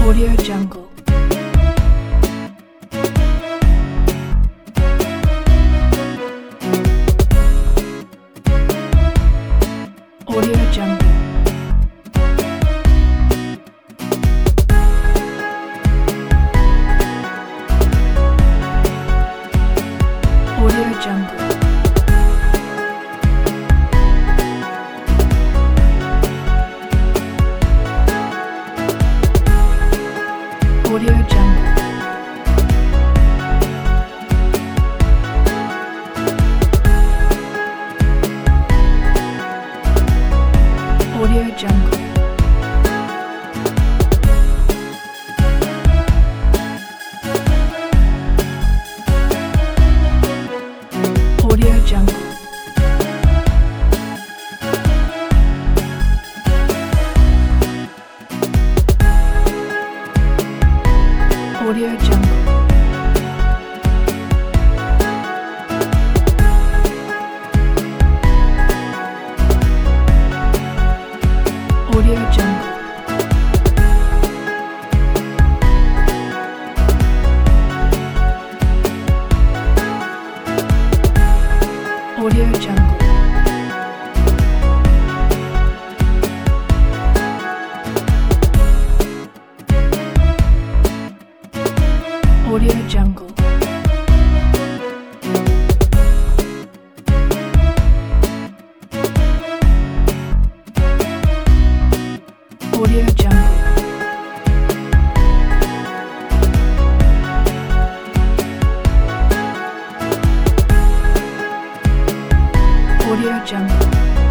Audio Jungle. Audio Jungle. Audio Jungle. Audio Jungle. Audio Jungle. Audio Jungle. Audio Jungle. Audio Jungle. Audio Jungle. Audio Jungle. Audio Jungle. Audio Jungle.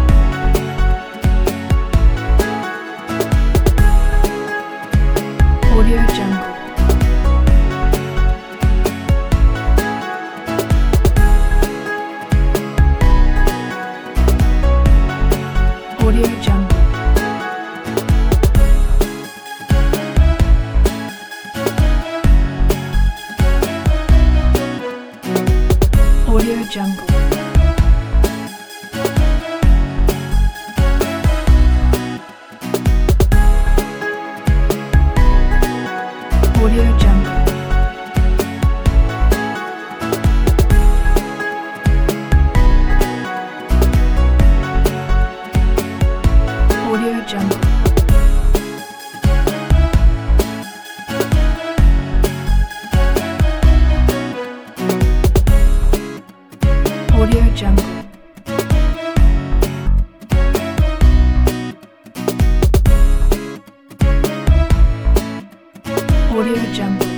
Audio Jungle. Audio Jungle. Audio Jungle. Audio Jungle. Audio Jungle. Audio Jungle. Audio Jungle.